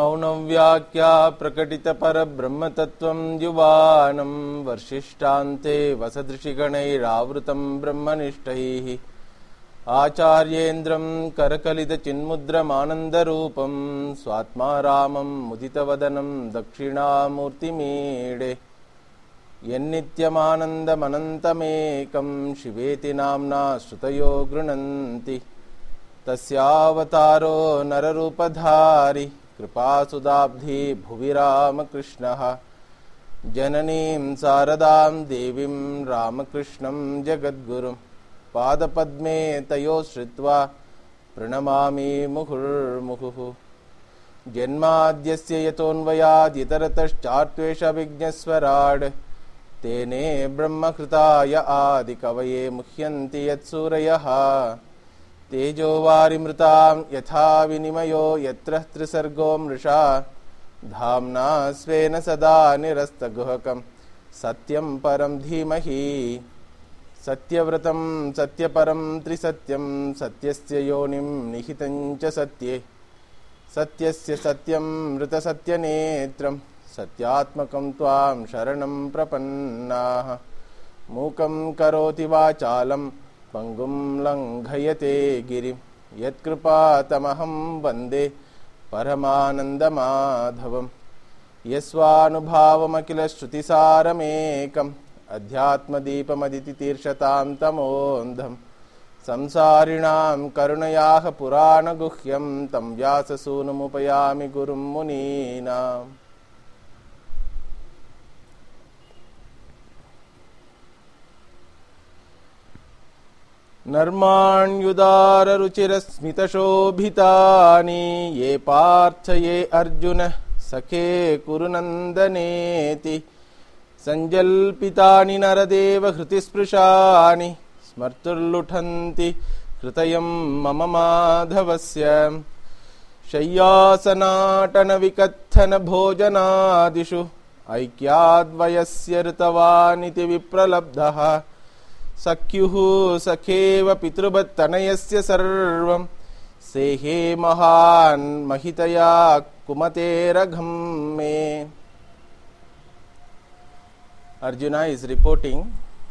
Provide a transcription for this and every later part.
मौनव्याख्या प्रकटितपरब्रह्मतत्त्वं युवानं वर्षिष्ठान्ते वसदृशिगणैरावृतं ब्रह्मनिष्ठैः आचार्येन्द्रं करकलितचिन्मुद्रमानन्दरूपं स्वात्मारामं मुदितवदनं दक्षिणामूर्तिमीडे यन्नित्यमानन्दमनन्तमेकं शिवेति नाम्ना श्रुतयो गृह्णन्ति तस्यावतारो नररूपधारी कृपासुदाब्धि भुवि रामकृष्णः जननीं शारदां देवीं रामकृष्णं जगद्गुरुं पादपद्मे तयोः श्रित्वा प्रणमामि मुहुर्मुहुः जन्माद्यस्य यतोऽन्वयादितरतश्चार्त्वेषविघ्नस्वराड् तेने ब्रह्मकृताय आदिकवये मुह्यन्ति यत्सूरयः तेजोवारिमृतां यथा विनिमयो यत्र त्रिसर्गो मृषा धाम्ना स्वेन सदा निरस्तगुहकं सत्यं परं धीमहि सत्यव्रतं सत्यपरं त्रिसत्यं सत्यस्य योनिं निहितं च सत्ये सत्यस्य सत्यं मृतसत्यनेत्रं सत्यात्मकं त्वां शरणं प्रपन्नाः मूकं करोति वाचालं पंगुं लंघयते गिरिं यत्कृपातमहं वन्दे परमानन्दमाधवं यस्वानुभावमखिलश्रुतिसारमेकम् अध्यात्मदीपमदितितीर्षतां तमोऽन्धं संसारिणां करुणयाः पुराणगुह्यं तं व्याससूनुमुपयामि गुरुं मुनीनाम् नर्माण्युदाररुचिरस्मितशोभितानि ये पार्थ ये अर्जुन सखे कुरुनन्दनेति सञ्जल्पितानि नरदेव हृतिस्पृशानि स्मर्तुर्लुठन्ति हृदयं मम माधवस्य शय्यासनाटनविकत्थनभोजनादिषु ऐक्याद्वयस्य ऋतवानिति विप्रलब्धः सख्युः सखेव पितृवत्तनयस्य सर्वं सेहे महान् महितया कुमतेरघं मे. Arjuna is reporting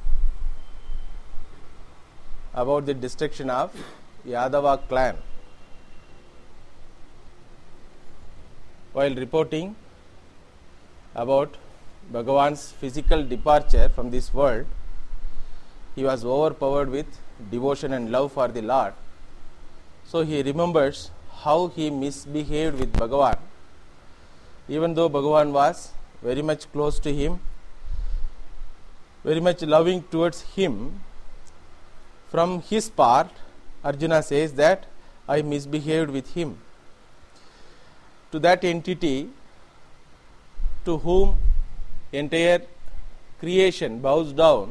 about the destruction of Yadava clan. While reporting about Bhagavan's physical departure from this world, he was overpowered with devotion and love for the Lord. So he remembers how he misbehaved with Bhagavan. Even though Bhagavan was very much close to him, very much loving towards him, from his part, Arjuna says that I misbehaved with him. To that entity to whom entire creation bows down,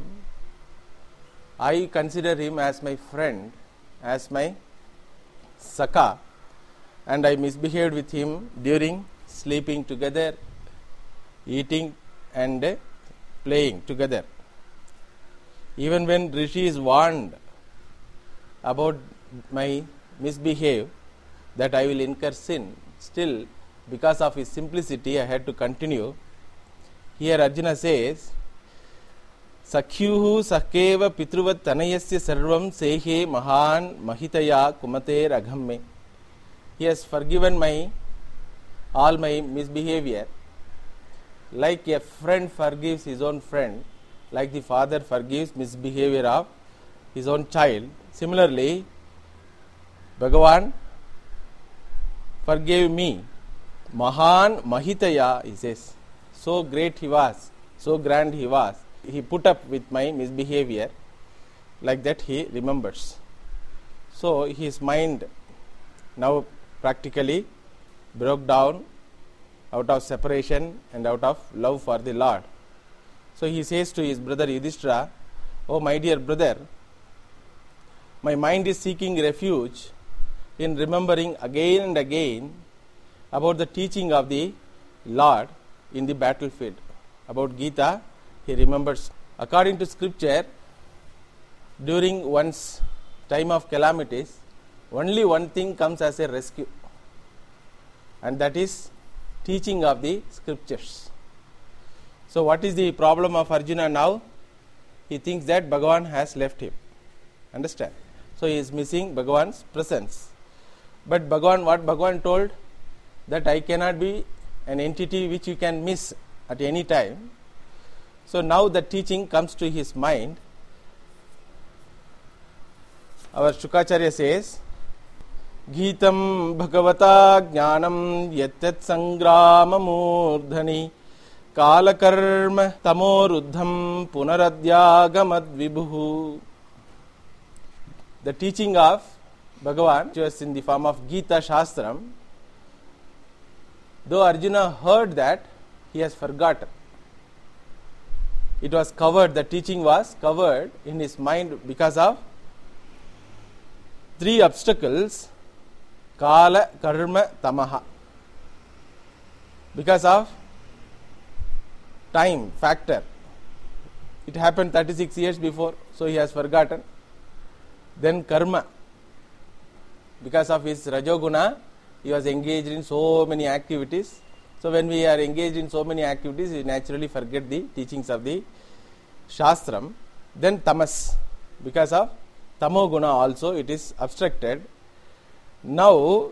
I consider him as my friend, as my Sakha, and I misbehaved with him during sleeping together, eating and playing together. Even when Rishi is warned about my misbehave, that I will incur sin, still because of his simplicity I had to continue. Here Arjuna says, Sakhyuhu sakeva pitruvat tanayasya sarvam sehe mahan mahitaya kumate raghamme. He has forgiven all my misbehavior, like a friend forgives his own friend, like the father forgives misbehavior of his own child. Similarly, Bhagavan forgave me. Mahan mahitaya, he says. So great he was, so grand he was. He put up with my misbehavior, like that he remembers. So his mind now practically broke down out of separation and out of love for the Lord. So he says to his brother Yudhishthira, "Oh my dear brother, my mind is seeking refuge in remembering again and again about the teaching of the Lord in the battlefield." About Gita, he remembers. According to scripture, during one's time of calamities, only one thing comes as a rescue, and that is teaching of the scriptures. So what is the problem of Arjuna now? He thinks that Bhagavan has left him. Understand? So he is missing Bhagavan's presence. But Bhagavan, what Bhagavan told? That I cannot be an entity which you can miss at any time. So now the teaching comes to his mind. Our Shukacharya says, Geetam Bhagavata Jnanam Yatyat Sangrama Murdhani Kalakarma Tamoruddham Punaradhyagamad Vibhu. The teaching of Bhagavan, which was in the form of Gita Shastram, though Arjuna heard that, he has forgotten. It was covered, the teaching was covered in his mind because of three obstacles: Kala, Karma, Tamaha. Because of time factor. It happened 36 years before, so he has forgotten. Then Karma. Because of his Rajoguna, he was engaged in so many activities. So when we are engaged in so many activities, we naturally forget the teachings of the Shastram. Then Tamas. Because of Tamoguna also, it is obstructed. Now,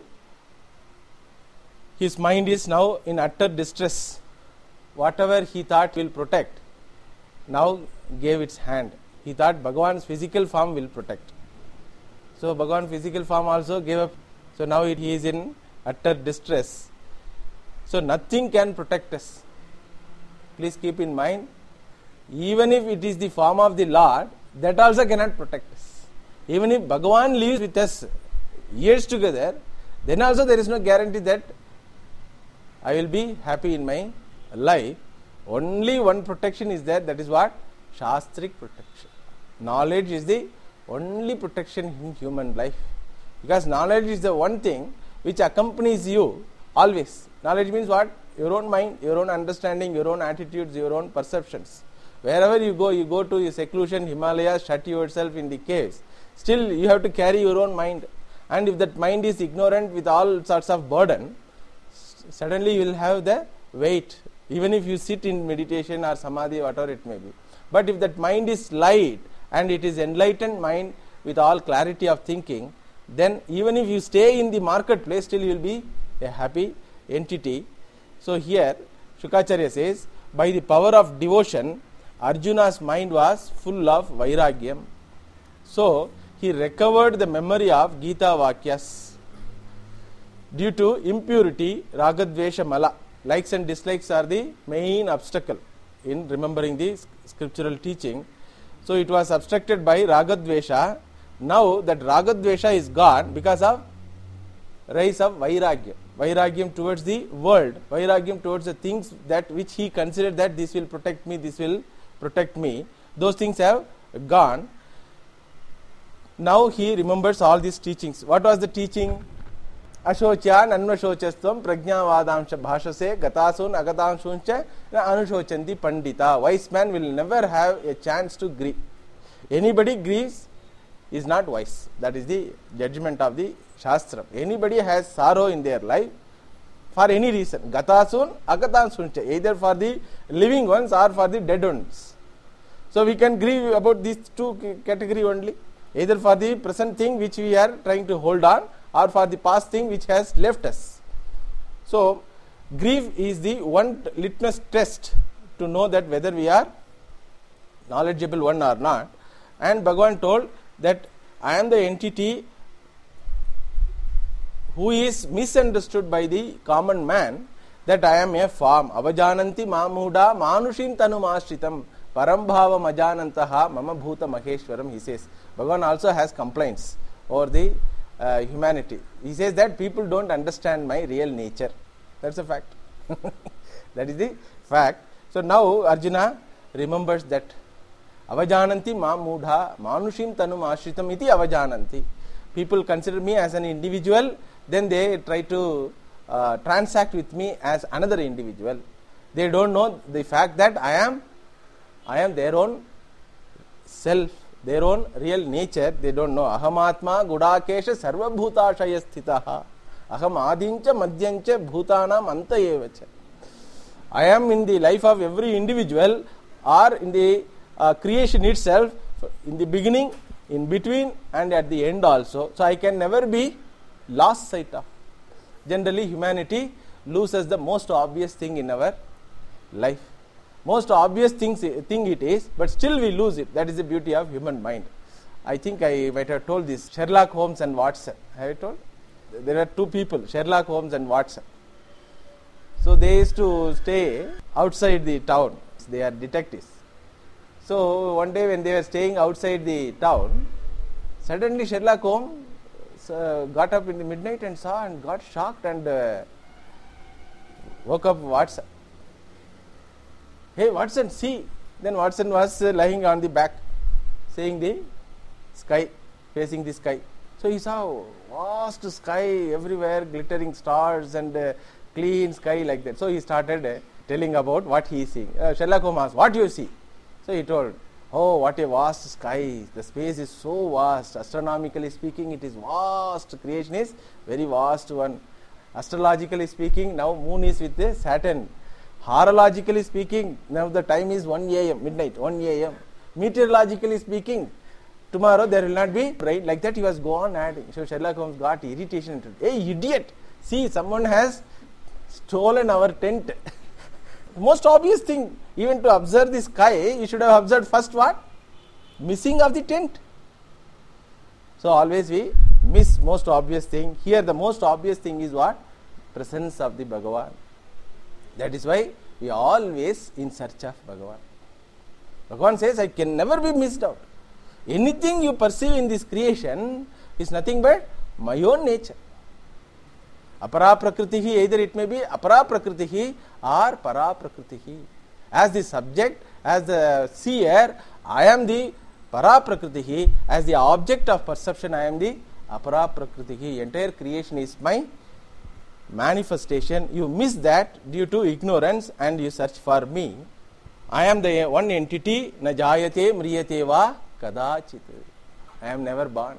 his mind is now in utter distress. Whatever he thought will protect, now gave its hand. He thought Bhagavan's physical form will protect. So Bhagavan's physical form also gave up. So now he is in utter distress. So nothing can protect us. Please keep in mind, even if it is the form of the Lord, that also cannot protect us. Even if Bhagavan lives with us years together, then also there is no guarantee that I will be happy in my life. Only one protection is there, that is what? Shastric protection. Knowledge is the only protection in human life. Because knowledge is the one thing which accompanies you always. Knowledge means what? Your own mind, your own understanding, your own attitudes, your own perceptions. Wherever you go to your seclusion, Himalayas, shut yourself in the caves. Still you have to carry your own mind. And if that mind is ignorant with all sorts of burden, suddenly you will have the weight. Even if you sit in meditation or samadhi, whatever it may be. But if that mind is light and it is enlightened mind with all clarity of thinking, then even if you stay in the marketplace, still you will be a happy entity. So here Shukacharya says, by the power of devotion, Arjuna's mind was full of vairagyam. So he recovered the memory of Gita Vakyas. Due to impurity, Ragadvesha Mala, likes and dislikes are the main obstacle in remembering the scriptural teaching. So it was obstructed by Ragadvesha. Now that Ragadvesha is gone because of rise of Vairagyam. Vairagyam towards the world, Vairagyam towards the things that which he considered that this will protect me, this will protect me. Those things have gone. Now he remembers all these teachings. What was the teaching? Ashocha nanvashochastvam prajnavadamsha bhashase gatasun agatamshuncha anushochandi pandita. Wise man will never have a chance to grieve. Anybody grieves is not wise. That is the judgment of the Shastra. Anybody has sorrow in their life for any reason. Gatasun agatamshuncha, either for the living ones or for the dead ones. So we can grieve about these two categories only. Either for the present thing which we are trying to hold on, or for the past thing which has left us. So grief is the one litmus test to know that whether we are knowledgeable one or not. And Bhagavan told that I am the entity who is misunderstood by the common man, that I am a form. Avajananti mamuda manushim tanumashritam parambhava majanantaha mama bhuta maheshwaram, he says. Bhagavan also has complaints over the humanity. He says that people don't understand my real nature. That's a fact. That is the fact. So now Arjuna remembers that avajananti ma mudha manushim tanum ashritam iti avajananti. People consider me as an individual, then they try to transact with me as another individual. They don't know the fact that I am their own self, their own real nature. They don't know. Ahamatma gudakesha sarvabhutashaya sthitaha. Aham adincha madhyancha bhutanam anta evacha. I am in the life of every individual or in the creation itself, in the beginning, in between and at the end also. So I can never be lost sight of. Generally humanity loses the most obvious thing in our life. Most obvious thing it is, but still we lose it. That is the beauty of human mind. I think I might have told this. Sherlock Holmes and Watson. Have I told? There are two people, Sherlock Holmes and Watson. So they used to stay outside the town. They are detectives. So one day when they were staying outside the town, suddenly Sherlock Holmes got up in the midnight and saw and got shocked and woke up Watson. Hey Watson, see. Then Watson was lying on the back, seeing the sky, facing the sky. So he saw vast sky everywhere, glittering stars and clean sky like that. So he started telling about what he is seeing. Sherlock Holmes asked, what do you see? So he told, oh, what a vast sky. The space is so vast. Astronomically speaking, it is vast. Creation is very vast one. Astrologically speaking, now moon is with the Saturn. Horologically speaking, now the time is 1 a.m., midnight, 1 a.m. Meteorologically speaking, tomorrow there will not be rain. Like that he was go on adding. So Sherlock Holmes got irritation and told, hey idiot, see someone has stolen our tent. Most obvious thing, even to observe the sky, you should have observed first what? Missing of the tent. So always we miss most obvious thing. Here the most obvious thing is what? Presence of the Bhagavan. That is why we are always in search of Bhagavan. Bhagavan says, I can never be missed out. Anything you perceive in this creation is nothing but my own nature. Apara prakritihi, either it may be apara prakritihi or para prakritihi. As the subject, as the seer, I am the para prakritihi. As the object of perception, I am the apara prakritihi. Entire creation is my manifestation. You miss that due to ignorance and you search for me. I am the one entity, na jayate mriyate va kadachit. I am never born.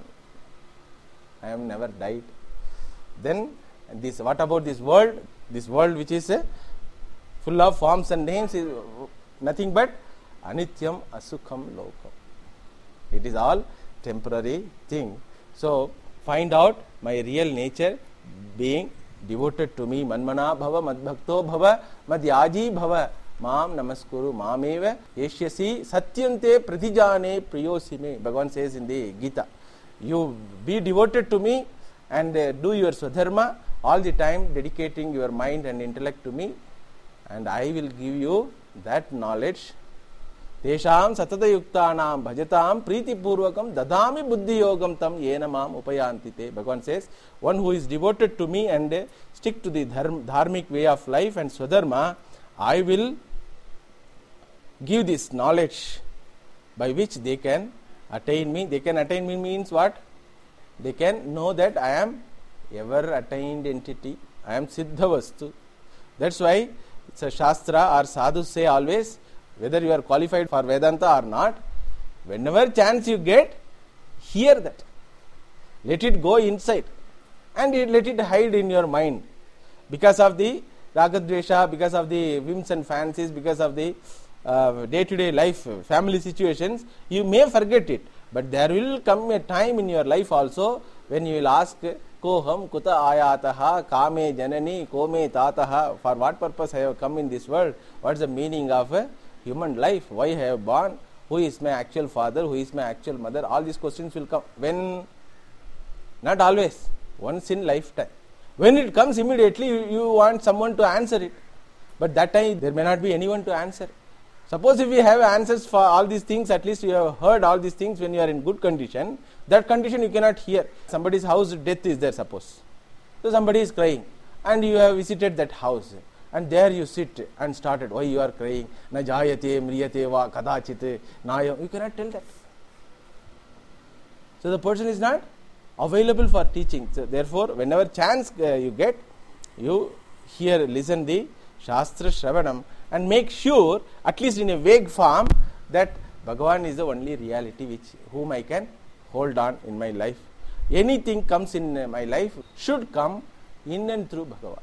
I am never died. Then this, what about this world? This world which is full of forms and names is nothing but anityam asukham lokam. It is all temporary thing. So find out my real nature, being devoted to me. Manmana bhava madbhakto bhava madhyaji bhava mam namaskuru mameva yeshyasi satyante pratijane priyosime. Bhagavan says in the Gita, you be devoted to me and do your swadharma, all the time dedicating your mind and intellect to me, and I will give you that knowledge. Tesham satata yuktanam bhajatam priti purvakam dadami buddhi yogam tam yena mam upayantite. Bhagavan says, one who is devoted to me and stick to the dharmic way of life and swadharma, I will give this knowledge by which they can attain me. They can attain me means what? They can know that I am ever attained entity. I am Siddha Vastu. That's why it's a Shastra or sadhus say always, whether you are qualified for Vedanta or not, whenever chance you get, hear that. Let it go inside and let it hide in your mind. Because of the Ragadvesha, because of the whims and fancies, because of the day-to-day life, family situations, you may forget it. But there will come a time in your life also when you will ask, Koham kuta ayataha kame janani kome tataha. For what purpose I have come in this world? What is the meaning of a human life? Why I have born? Who is my actual father? Who is my actual mother? All these questions will come. When? Not always. Once in lifetime. When it comes immediately, you want someone to answer it. But that time there may not be anyone to answer. Suppose if we have answers for all these things, at least you have heard all these things when you are in good condition. That condition you cannot hear. Somebody's house death is there, suppose. So somebody is crying and you have visited that house and there you sit and started. Why you are crying? Na jayate mriyate va kadachite nayam. You cannot tell that. So the person is not available for teaching. So therefore, whenever chance you get, you hear, listen the Shastra Shravanam and make sure, at least in a vague form, that Bhagavan is the only reality whom I can hold on in my life. Anything comes in my life should come In and through Bhagavan.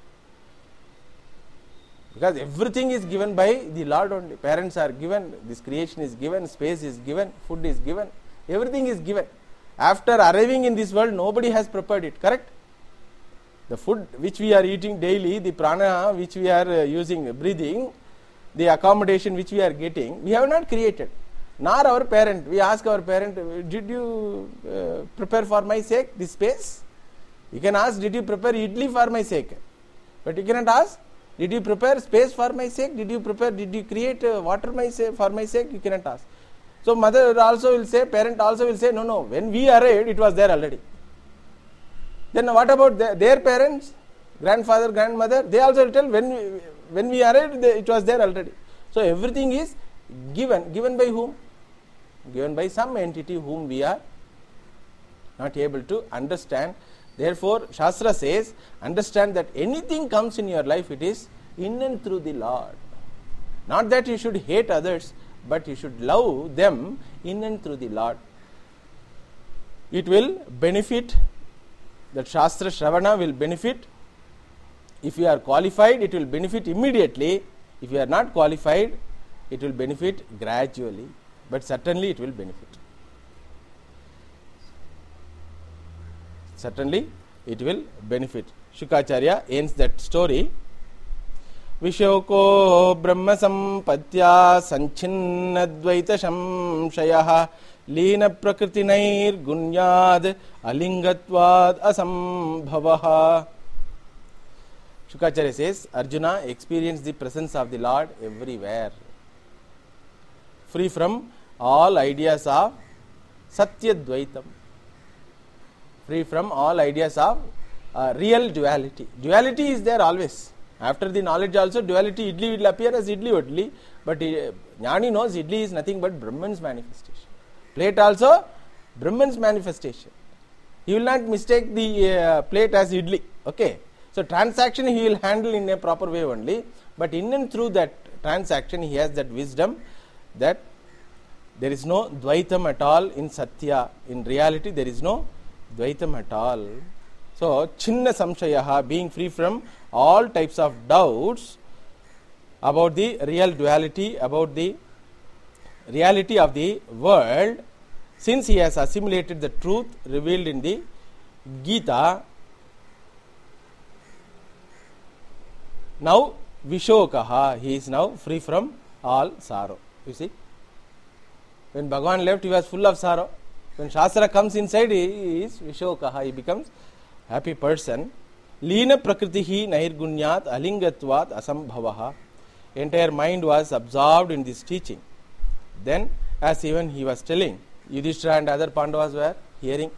Because everything is given by the Lord only. Parents are given, this creation is given, space is given, food is given, everything is given. After arriving in this world, nobody has prepared it, correct? The food which we are eating daily, the prana which we are using, breathing, the accommodation which we are getting, we have not created. Nor our parent. We ask our parent, did you prepare for my sake this space? You can ask, did you prepare idli for my sake? But you cannot ask, did you prepare space for my sake? Did you create water for my sake? You cannot ask. So mother also will say, parent also will say, no, when we arrived, it was there already. Then what about their parents, grandfather, grandmother? They also will tell, when we arrived, it was there already. So everything is given. Given by whom? Given by some entity whom we are not able to understand. Therefore, Shastra says, understand that anything comes in your life, it is in and through the Lord. Not that you should hate others, but you should love them in and through the Lord. It will benefit, that Shastra Shravana will benefit. If you are qualified, it will benefit immediately. If you are not qualified, it will benefit gradually. But certainly it will benefit. Certainly it will benefit. Shukacharya ends that story. Vishoko Brahma Sampatya Sanchinnadvaita Shamshayah Leena Prakritinair Gunyad Alingatvad Asambhavaha. Shukacharya says, Arjuna experienced the presence of the Lord everywhere, free from all ideas of Satya Dvaitam, free from all ideas of real duality. Duality is there always. After the knowledge also, duality, idli will appear as idli only, but Jnani knows idli is nothing but Brahman's manifestation. Plate also, Brahman's manifestation. He will not mistake the plate as idli. Okay. So transaction he will handle in a proper way only, but in and through that transaction he has that wisdom that there is no Dvaitam at all in Satya. In reality there is no Dvaitam at all. So Chinna Samshayaha, being free from all types of doubts about the real duality, about the reality of the world, since he has assimilated the truth revealed in the Gita. Now Vishokaha, he is now free from all sorrow. You see, when Bhagavan left, he was full of sorrow. When Shastra comes inside, he is Vishokaha, he becomes happy person. Leena Prakritihi Nairgunyat Alingatvat Asambhavaha. Entire mind was absorbed in this teaching. Then, as even he was telling, Yudhishthira and other Pandavas were hearing.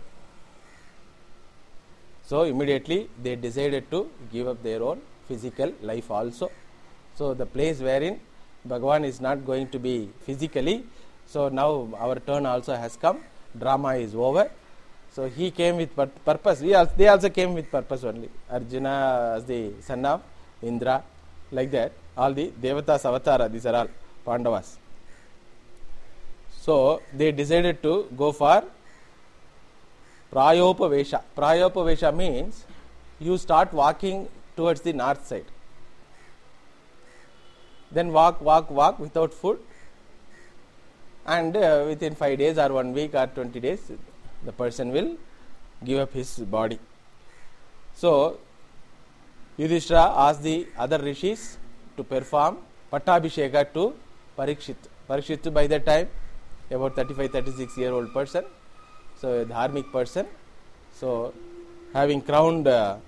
So immediately they decided to give up their own physical life also. So the place wherein Bhagavan is not going to be physically, so now our turn also has come. Drama is over. So he came with purpose. They also came with purpose only. Arjuna as the son of Indra, like that. All the Devatas Avatara, these are all Pandavas. So they decided to go for Prayopavesha. Prayopavesha means you start walking towards the north side. Then walk without food. And within 5 days or 1 week or 20 days, the person will give up his body. So Yudhishthira asked the other rishis to perform Pattabhisheka to Parikshit. Parikshit by that time about 35-36-year-old person, so a dharmic person. So having crowned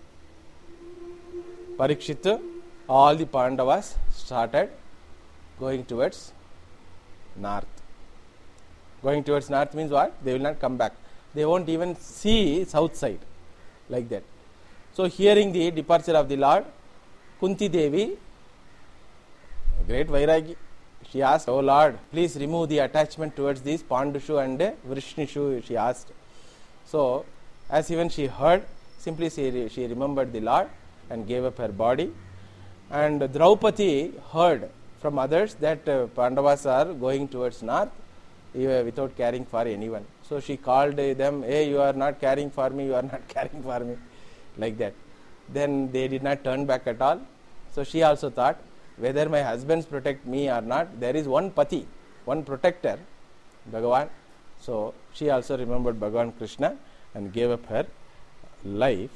Parikshit, all the Pandavas started going towards north. Going towards north means what? They will not come back. They won't even see south side, like that. So hearing the departure of the Lord, Kunti Devi, a great Vairagi, she asked, "Oh Lord, please remove the attachment towards these Pandushu and Vrishnishu," she asked. So as even she heard, simply she remembered the Lord and gave up her body. And Draupadi heard from others that Pandavas are going towards north without caring for anyone. So she called them, "Hey, you are not caring for me, you are not caring for me," like that. then they did not turn back at all. So she also thought, whether my husbands protect me or not, there is one Pati, one protector, Bhagavan. So she also remembered Bhagavan Krishna and gave up her life.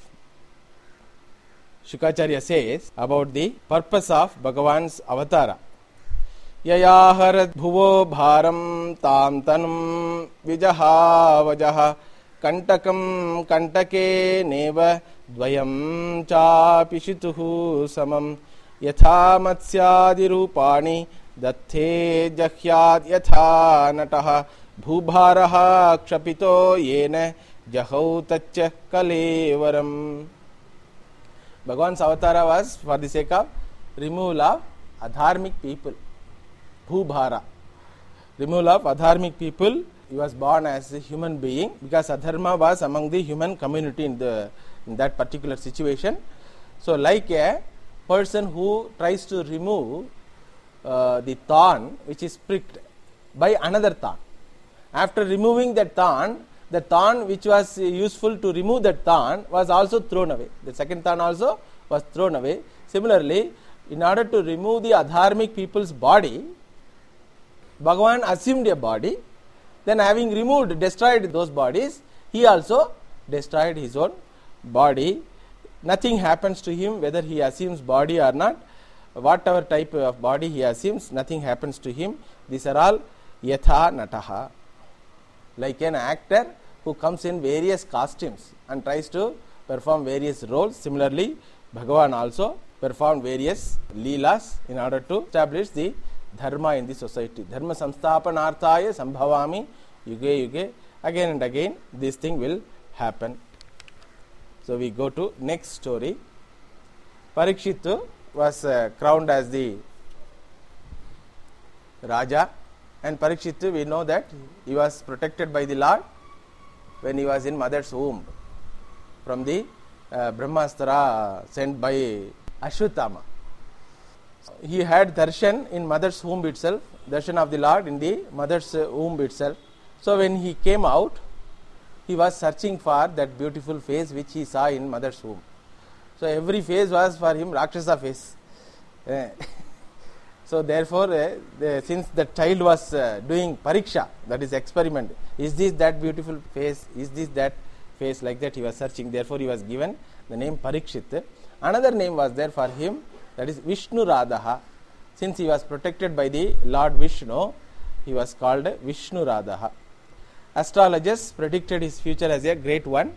Shukacharya says about the purpose of Bhagavan's avatara. Yayaharat bhuvo bharam tam tanum vijaha vajaha kantakam kantake neva dvayam chapishituhu samam yatha matsyadi rupani datthe jahyad yatha nataha bhubharaha kshapito yena jahau taccha kalevaram. Bhagavan's avatara was for the sake of removal of adharmic people. Bhubhara, removal of adharmic people. He was born as a human being because adharma was among the human community in that particular situation. So like a person who tries to remove the thorn which is pricked by another thorn. After removing that thorn, the thorn which was useful to remove that thorn was also thrown away. The second thorn also was thrown away. Similarly, in order to remove the adharmic people's body, Bhagavan assumed a body. Then having removed, destroyed those bodies, he also destroyed his own body. Nothing happens to him whether he assumes body or not. Whatever type of body he assumes, nothing happens to him. These are all yatha nataha. Like an actor who comes in various costumes and tries to perform various roles. Similarly, Bhagavan also performed various leelas in order to establish the dharma in the society. Dharma samsthapanarthaya sambhavami yuge yuge. Again and again this thing will happen. So we go to next story. Parikshit was crowned as the Raja, and Parikshit, we know that he was protected by the Lord when he was in mother's womb from the Brahmastra sent by Ashwatthama. He had darshan in mother's womb itself, darshan of the Lord in the mother's womb itself. So when he came out, he was searching for that beautiful face which he saw in mother's womb. So every face was for him Rakshasa face. So therefore, since the child was doing pariksha, that is experiment, is this that beautiful face, is this that face, like that he was searching. Therefore he was given the name Parikshit. Another name was there for him, that is Vishnu Radha. Since he was protected by the Lord Vishnu, he was called Vishnu Radha. Astrologers predicted his future as a great one.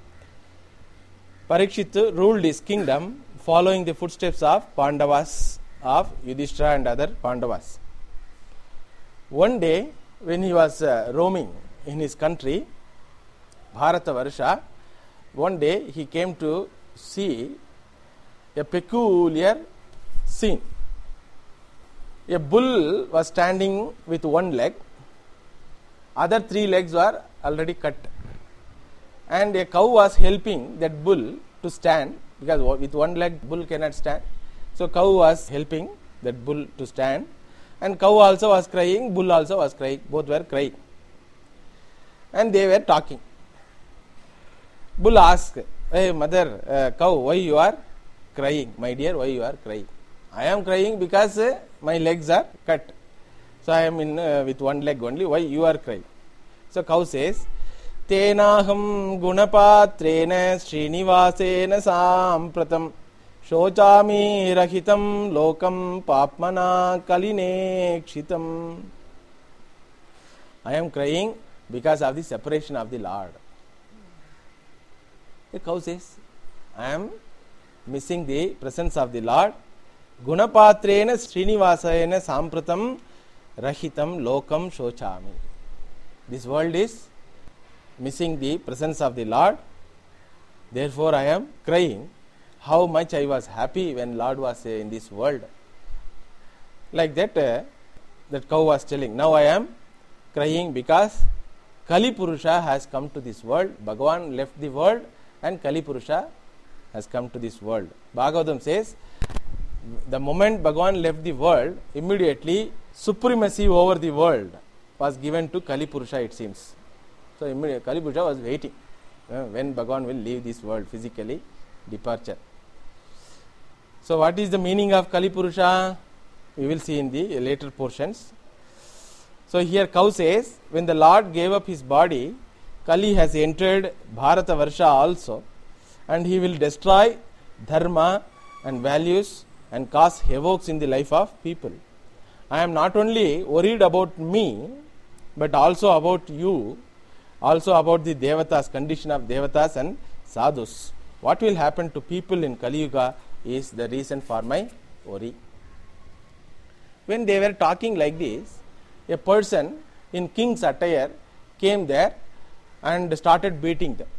Parikshit ruled his kingdom following the footsteps of Pandavas, of Yudhishthira and other Pandavas. One day, when he was roaming in his country, Bharatavarsha, one day he came to see a peculiar scene. A bull was standing with one leg, other three legs were already cut, and a cow was helping that bull to stand, because with one leg bull cannot stand. So cow was helping that bull to stand, and cow also was crying, bull also was crying, both were crying, and they were talking. Bull asked, "Hey mother, cow, why you are crying? My dear, why you are crying?" "I am crying because my legs are cut. So I am in with one leg only. Why you are crying?" So cow says, "Tenaham gunapatrena srinivasena sampratam shochami rahitam lokam papmana kalinekshitam." I am crying because of the separation of the Lord. The cow says, "I am missing the presence of the Lord. Gunapatrena srinivasena sampratam rahitam lokam shochami." This world is missing the presence of the Lord. Therefore I am crying. How much I was happy when Lord was in this world. Like that, that cow was telling. Now I am crying because Kali Purusha has come to this world. Bhagavan left the world and Kali Purusha has come to this world. Bhagavatam says, the moment Bhagavan left the world, immediately supremacy over the world was given to Kali Purusha, it seems. So immediately Kali Purusha was waiting when Bhagavan will leave this world physically, departure. So what is the meaning of Kali Purusha? We will see in the later portions. So here cow says, when the Lord gave up his body, Kali has entered Bharata Varsha also, and he will destroy dharma and values and cause havoc in the life of people. I am not only worried about me, but also about you, also about the Devatas, condition of Devatas and Sadhus. What will happen to people in Kali Yuga is the reason for my worry. When they were talking like this, a person in king's attire came there and started beating them.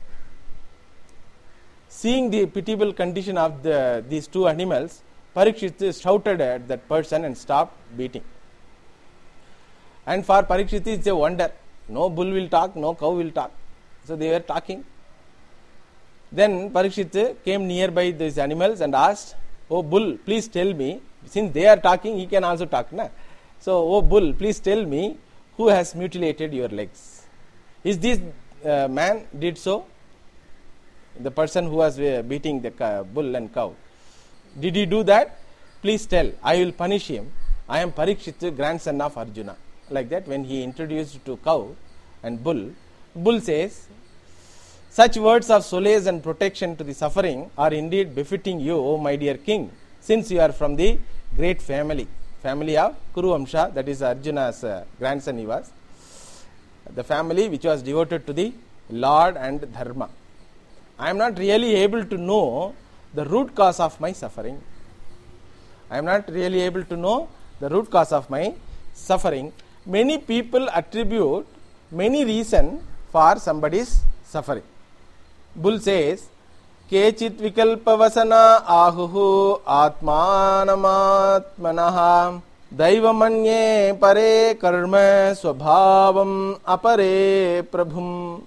Seeing the pitiable condition of these two animals, Parikshit shouted at that person and stopped beating. And for Parikshit it's a wonder. No bull will talk, no cow will talk. So they were talking. Then Parikshit came nearby these animals and asked, "Oh bull, please tell me," since they are talking, he can also talk. Na? So, "Oh bull, please tell me, who has mutilated your legs?" Is this man did so? The person who was beating the bull and cow. Did he do that? Please tell. I will punish him. I am Parikshit, grandson of Arjuna. Like that, when he introduced to cow and bull, bull says, "Such words of solace and protection to the suffering are indeed befitting you, O my dear king, since you are from the great family of Kuru Vamsha," that is Arjuna's grandson he was, the family which was devoted to the Lord and Dharma. I am not really able to know the root cause of my suffering. I am not really able to know the root cause of my suffering. Many people attribute many reasons for somebody's suffering. Bull says, "Kechit vikalpavasana ahuhu atmanamatmanaha daivamanye pare karma swabhavam apare prabhum."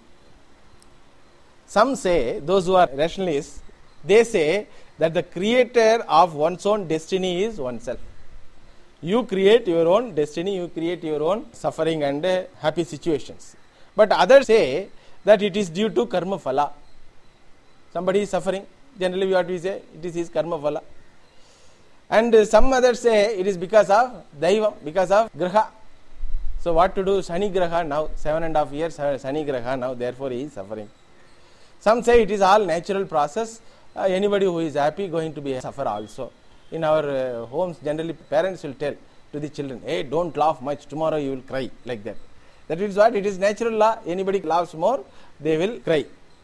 Some say, those who are rationalists, they say that the creator of one's own destiny is oneself. You create your own destiny, you create your own suffering and happy situations. But others say that it is due to karma phala. Somebody is suffering, generally what we say, it is his karma phala. And some others say it is because of daivam, because of graha. So what to do? Shani graha now, 7.5 years Shani graha now, therefore he is suffering. Some say it is all natural process. Anybody who is happy going to be suffer also. In our homes, generally parents will tell to the children, "Hey, don't laugh much, tomorrow you will cry," like that. That is what? It is natural law. Anybody laughs more, they will cry.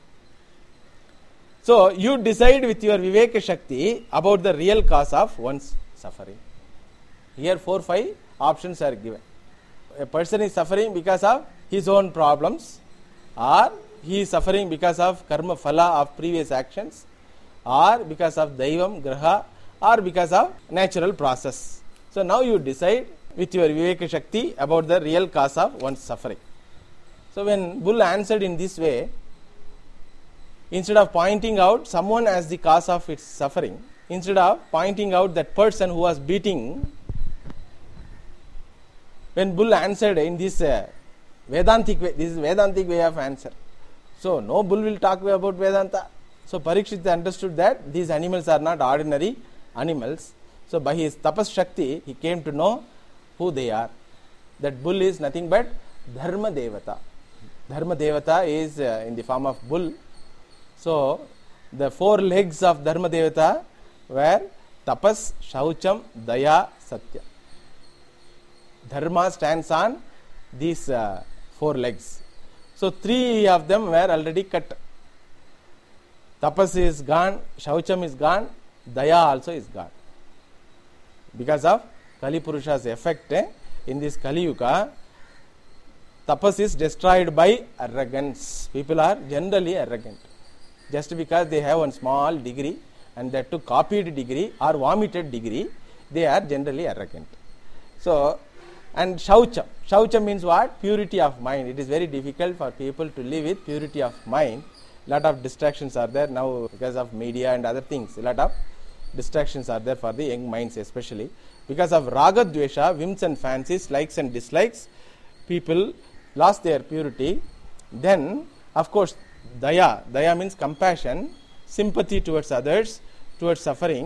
So you decide with your Viveka Shakti about the real cause of one's suffering. Here 4-5 options are given. A person is suffering because of his own problems, or he is suffering because of karma phala of previous actions, or because of daivam, graha, or because of natural process. So now you decide with your Viveka Shakti about the real cause of one's suffering. So when Bull answered in this way, instead of pointing out someone as the cause of its suffering, instead of pointing out that person who was beating, when Bull answered in this Vedantic way, this is Vedantic way of answer. So no bull will talk about Vedanta. So Parikshit understood that these animals are not ordinary animals. So by his tapas shakti, he came to know who they are. That bull is nothing but Dharma Devata. Dharma Devata is in the form of bull. So the 4 legs of Dharma Devata were tapas, shaucham, daya, satya. Dharma stands on these 4 legs. So 3 of them were already cut. Tapas is gone, shaucham is gone, daya also is gone. Because of Kali Purusha's effect in this Kali Yuga, tapas is destroyed by arrogance. People are generally arrogant. Just because they have one small degree, and that too copied degree or vomited degree, they are generally arrogant. So, and shaucham. Shaucham means what? Purity of mind. It is very difficult for people to live with purity of mind. Lot of distractions are there now because of media and other things. A lot of distractions are there for the young minds especially. Because of raga, dvesha, whims and fancies, likes and dislikes, people lost their purity. Then, of course, daya. Daya means compassion, sympathy towards others, towards suffering.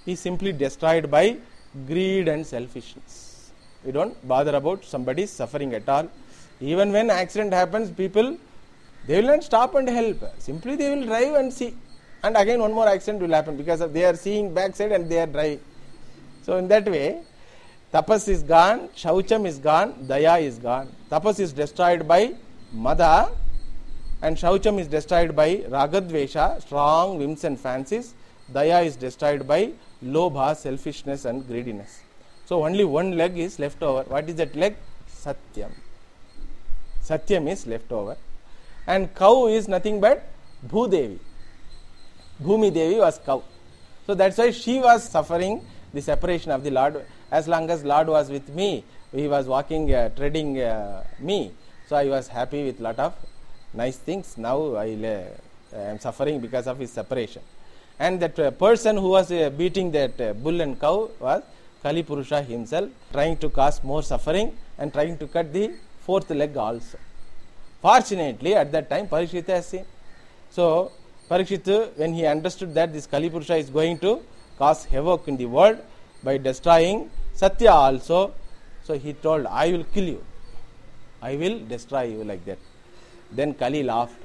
is simply destroyed by greed and selfishness. We don't bother about somebody's suffering at all. Even when accident happens, people, they will not stop and help. Simply they will drive and see. And again one more accident will happen because they are seeing backside and they are driving. So in that way, tapas is gone, shaucham is gone, daya is gone. Tapas is destroyed by mada and shaucham is destroyed by ragadvesha, strong whims and fancies. Daya is destroyed by lobha, selfishness and greediness. So only one leg is left over. What is that leg? Satyam. Satyam is left over. And cow is nothing but Bhudevi. Bhumi Devi was cow. So that's why she was suffering the separation of the Lord. As long as Lord was with me, he was walking, treading me. So I was happy with lot of nice things. Now I am suffering because of his separation. And that person who was beating that bull and cow was Kali Purusha himself, trying to cause more suffering and trying to cut the fourth leg also. Fortunately, at that time, Parikshit has seen. So, Parikshit, when he understood that this Kali Purusha is going to cause havoc in the world by destroying Satya also, so he told, I will kill you. I will destroy you like that. Then Kali laughed.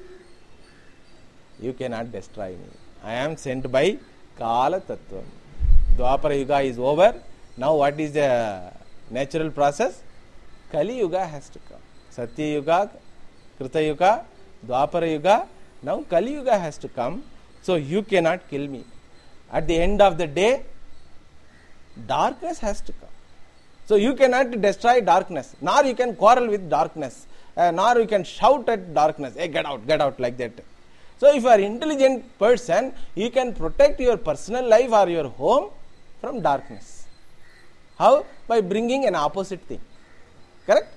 You cannot destroy me. I am sent by Kala Tattvam. Dwapara Yuga is over. Now what is the natural process? Kali Yuga has to come. Satya Yuga, Krita Yuga, Dwapara Yuga. Now Kali Yuga has to come. So you cannot kill me. At the end of the day, darkness has to come. So you cannot destroy darkness. Nor you can quarrel with darkness. Nor you can shout at darkness. Hey, get out like that. So if you are an intelligent person, you can protect your personal life or your home from darkness. How? By bringing an opposite thing. Correct?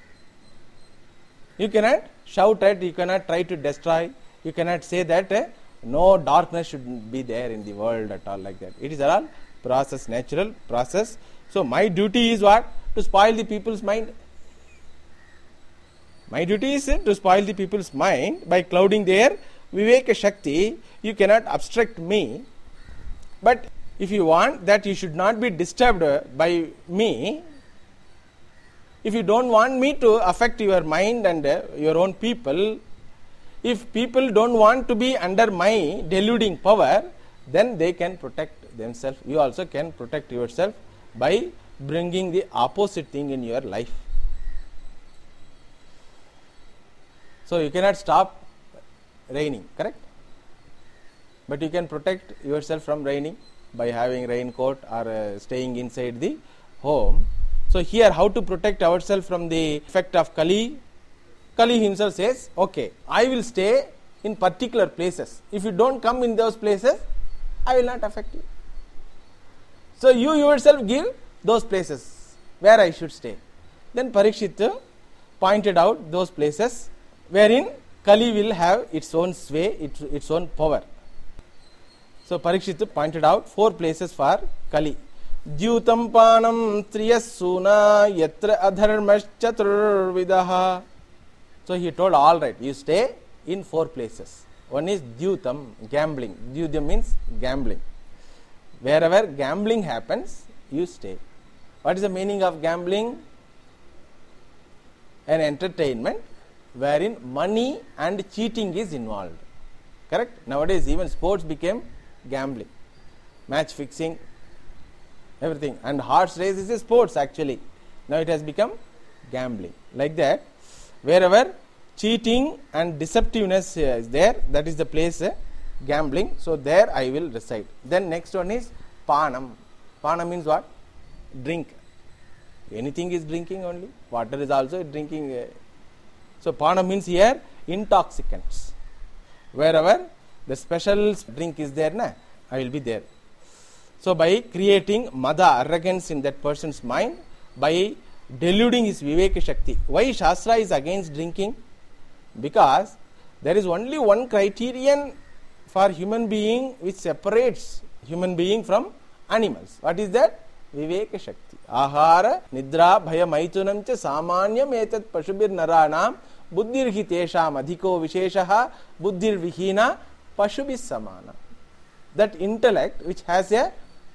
You cannot shout at, you cannot try to destroy, you cannot say that no darkness should be there in the world at all like that. It is all process, natural process. So my duty is what? To spoil the people's mind. My duty is to spoil the people's mind by clouding their Viveka Shakti. You cannot obstruct me. But if you want that you should not be disturbed by me, if you don't want me to affect your mind and your own people, if people don't want to be under my deluding power, then they can protect themselves. You also can protect yourself by bringing the opposite thing in your life. So you cannot stop raining, correct? But you can protect yourself from raining by having raincoat or staying inside the home. So here, how to protect ourselves from the effect of Kali? Kali himself says, okay, I will stay in particular places. If you don't come in those places, I will not affect you. So you yourself give those places where I should stay. Then Parikshit pointed out those places wherein Kali will have its own sway, its own power. So Parikshit pointed out 4 places for Kali. Dhyutam panam triyasuna yatra adharmaschaturvidaha. So he told, all right, you stay in 4 places. One is Dhyutam, gambling. Dhyutam means gambling. Wherever gambling happens, you stay. What is the meaning of gambling? An entertainment wherein money and cheating is involved. Correct? Nowadays even sports became gambling. Match fixing, everything. And horse race is a sports actually. Now it has become gambling. Like that, wherever cheating and deceptiveness is there, that is the place gambling. So there I will reside. Then next one is Panam. Panam means what? Drink. Anything is drinking only. Water is also drinking. So Panam means here intoxicants. Wherever the special drink is there, I will be there. So by creating mada, arrogance in that person's mind, by deluding his Viveka Shakti. Why Shastra is against drinking? Because there is only one criterion for human being which separates human being from animals. What is that? Viveka Shakti. Ahara, Nidra, Bhaya, Maitunam cha samanyam etat pashubir naranam buddhir hitesham adhiko visheshaha buddhir vihina pashubis samana. That intellect which has a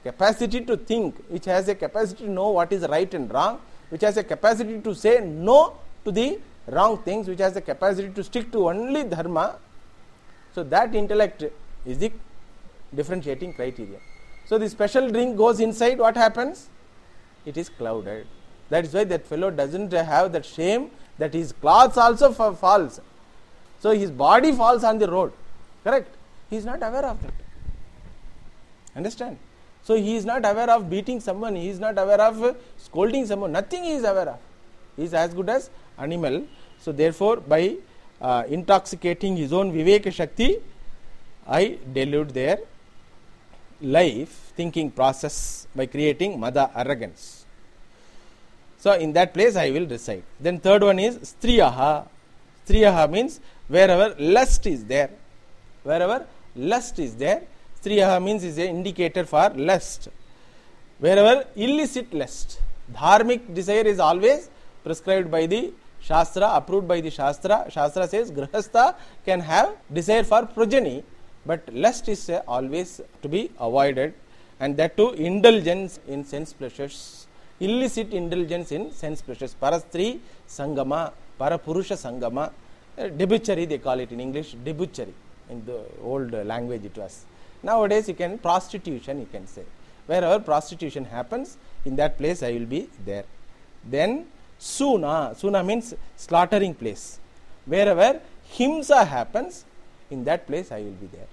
capacity to think, which has a capacity to know what is right and wrong, which has a capacity to say no to the wrong things, which has the capacity to stick to only dharma. So that intellect is the differentiating criteria. So the special drink goes inside, what happens? It is clouded. That is why that fellow doesn't have that shame that his clothes also falls. So his body falls on the road. Correct? He is not aware of that. Understand? So he is not aware of beating someone, he is not aware of scolding someone, nothing he is aware of. He is as good as animal. So therefore, by intoxicating his own Viveka Shakti, I dilute their life thinking process by creating Mada, arrogance. So in that place I will reside. Then third one is Striyaha. Striyaha means wherever lust is there. Wherever lust is there, Striyaha means is an indicator for lust. Wherever illicit lust, dharmic desire is always prescribed by the Shastra, approved by the Shastra. Shastra says Grihastha can have desire for progeny, but lust is always to be avoided, and that too indulgence in sense pleasures, illicit indulgence in sense pleasures, parastri sangama, parapurusha sangama, debauchery they call it in English, debauchery in the old language it was. Nowadays you can prostitution, you can say. Wherever prostitution happens, in that place I will be there. Then Suna, Suna means slaughtering place. Wherever himsa happens, in that place I will be there.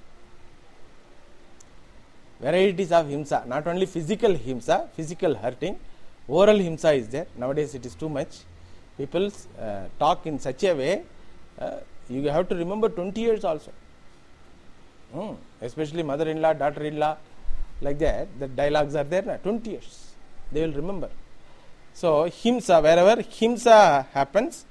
Varieties of himsa, not only physical himsa, physical hurting, oral himsa is there. Nowadays it is too much. People talk in such a way, you have to remember 20 years also. Especially mother-in-law, daughter-in-law, like that, the dialogues are there, 20 years. They will remember. So, himsa, wherever himsa happens,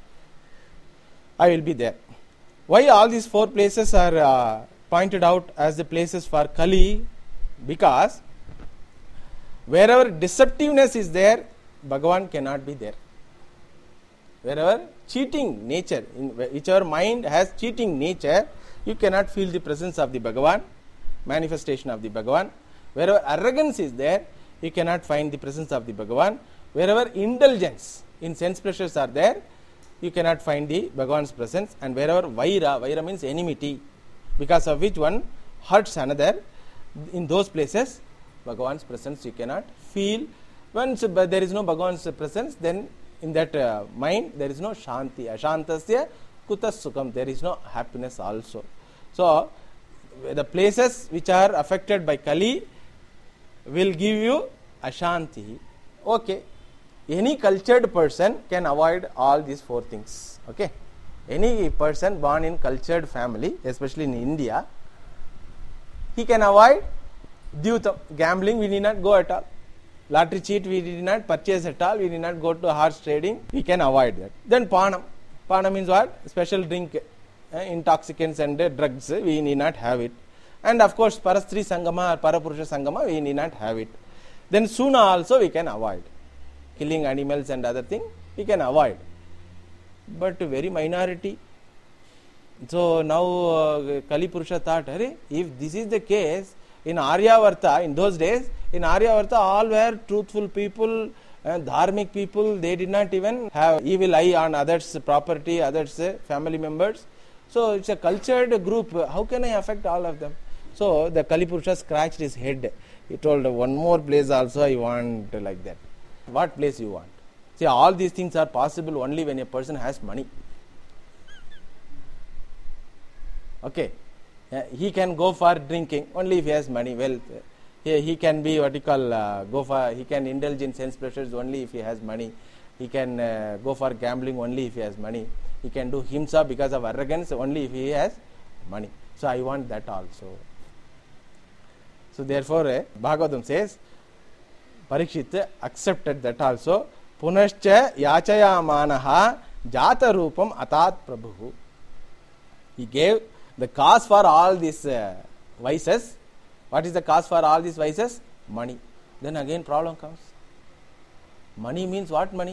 I will be there. Why all these four places are pointed out as the places for Kali? Because wherever deceptiveness is there, Bhagavan cannot be there. Wherever cheating nature, in whichever mind has cheating nature, you cannot feel the presence of the Bhagavan, manifestation of the Bhagavan. Wherever arrogance is there, you cannot find the presence of the Bhagavan. Wherever indulgence in sense pleasures are there, you cannot find the Bhagavan's presence. And wherever Vaira means enmity, because of which one hurts another, in those places, Bhagavan's presence you cannot feel. Once there is no Bhagavan's presence, then in that mind there is no Shanti. Ashantasya kutas sukham, there is no happiness also. So, the places which are affected by Kali will give you Ashanti. Okay. Any cultured person can avoid all these four things. Okay. Any person born in cultured family, especially in India, he can avoid Dyutam. Gambling we need not go at all. Lottery cheat we did not purchase at all. We did not go to horse trading. We can avoid that. Then Panam. Panam means what? Special drink, intoxicants and drugs. We need not have it. And of course, Parastri Sangama or Parapurusha Sangama, we need not have it. Then Suna also we can avoid. Killing animals and other things, we can avoid. But very minority. So now Kali Purusha thought, if this is the case, in Aryavarta, in those days, in Aryavarta all were truthful people, dharmic people, they did not even have evil eye on others' property, others' family members. So it's a cultured group, how can I affect all of them? So the Kali Purusha scratched his head. He told, one more place also I want like that. What place you want? See, all these things are possible only when a person has money. Okay. He can go for drinking only if he has money, wealth. He can be he can indulge in sense pleasures only if he has money. He can go for gambling only if he has money. He can do himsa because of arrogance only if he has money. So I want that also. So therefore Bhagavatam says, Parikshit accepted that also. Punascha yachayamanaha jata rupam atat prabhu. He gave the cause for all these vices. What is the cause for all these vices? Money. Then again problem comes. Money means what money?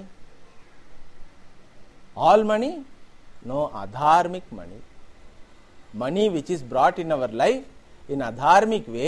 All money? No, adharmic money. Money which is brought in our life in adharmic way,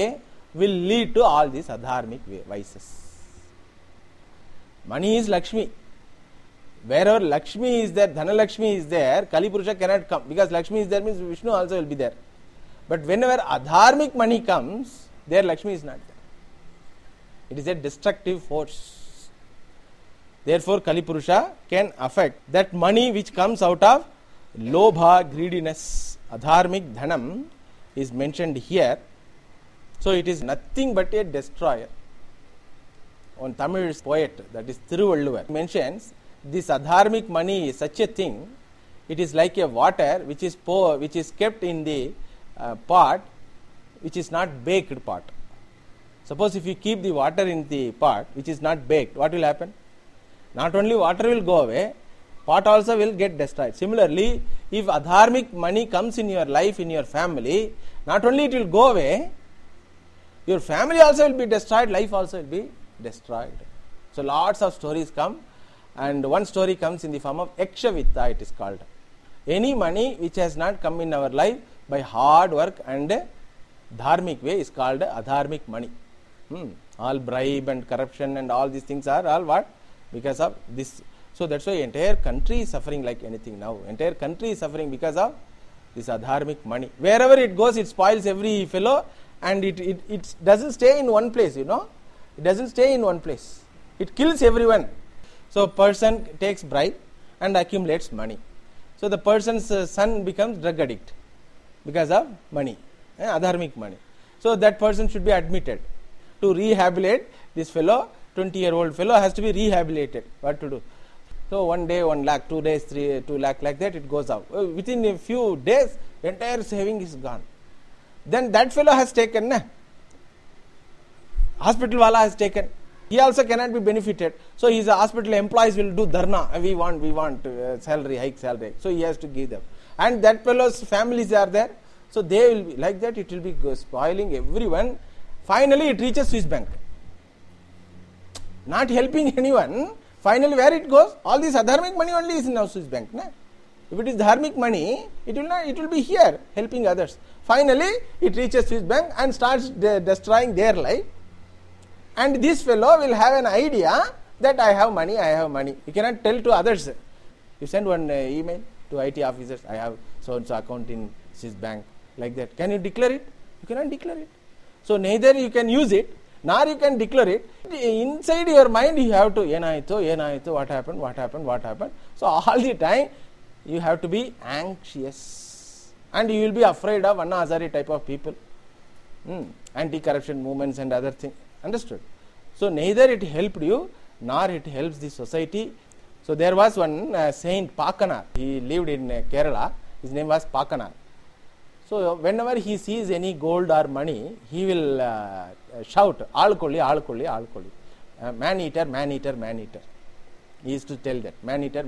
will lead to all these adharmic vices. Money is Lakshmi. Wherever Lakshmi is there, Dhanalakshmi is there, Kali Purusha cannot come, because Lakshmi is there means Vishnu also will be there. But whenever adharmic money comes, there Lakshmi is not there. It is a destructive force. Therefore, Kali Purusha can affect that money which comes out of lobha, greediness. Adharmic dhanam is mentioned here. So it is nothing but a destroyer. One Tamil poet, that is Thiruvalluvar, mentions this adharmic money is such a thing. It is like a water which is kept in the pot, which is not baked pot. Suppose if you keep the water in the pot which is not baked, what will happen? Not only water will go away, pot also will get destroyed. Similarly, if adharmic money comes in your life, in your family, not only it will go away, your family also will be destroyed, life also will be destroyed. So lots of stories come, and one story comes in the form of Yakshavitta, it is called. Any money which has not come in our life by hard work and dharmic way is called adharmic money. All bribe and corruption and all these things are all what? Because of this. So that's why entire country is suffering like anything now. Entire country is suffering because of this adharmic money. Wherever it goes, it spoils every fellow, and it doesn't stay in one place, It doesn't stay in one place. It kills everyone. So person takes bribe and accumulates money. So the person's son becomes drug addict because of money, adharmic money. So that person should be admitted to rehabilitate this fellow. 20-year-old fellow has to be rehabilitated. What to do? So 1 day 1 lakh, 2 days 2 lakh, like that it goes out. Within a few days, entire saving is gone. Then that fellow has taken, hospital wala has taken. He also cannot be benefited. So his hospital employees will do dharna. We want salary hike. So he has to give them. And that fellow's families are there. So they will be like that. It will be spoiling everyone. Finally, it reaches Swiss Bank. Not helping anyone. Finally, where it goes? All this adharmic money only is in now Swiss Bank. If it is dharmic money, it will be here helping others. Finally, it reaches Swiss Bank and starts destroying their life. And this fellow will have an idea that I have money. You cannot tell to others. You send one email to IT officers, I have so-and-so account in Swiss Bank, like that. Can you declare it? You cannot declare it. So neither you can use it, nor you can declare it. Inside your mind you have to, what happened. So all the time you have to be anxious. And you will be afraid of Anna Hazare type of people. Anti-corruption movements and other things. Understood? So neither it helped you, nor it helps the society. So there was one Saint Pakanar. He lived in Kerala. His name was Pakanar. So whenever he sees any gold or money, he will shout, "Alkoli. Man eater. He used to tell that, man eater.